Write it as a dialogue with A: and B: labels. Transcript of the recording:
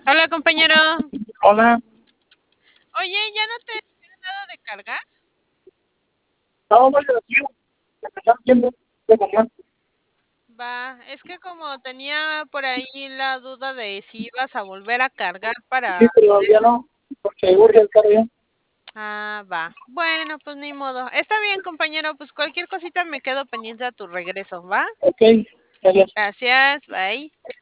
A: Hola, compañero.
B: Hola,
A: Oye, ¿ya no te he dado de cargar?
B: no, no, yo aquí, empezar tiempo de comer.
A: Va, es que como tenía por ahí la duda de si ibas a volver a cargar
B: Sí,
A: para
B: pero
A: poder...
B: todavía no, porque urge el carro ya.
A: Ah, va. Bueno, pues ni modo. Está bien, compañero, pues cualquier cosita me quedo pendiente a tu regreso, ¿va?
B: Ok, gracias.
A: Gracias, bye.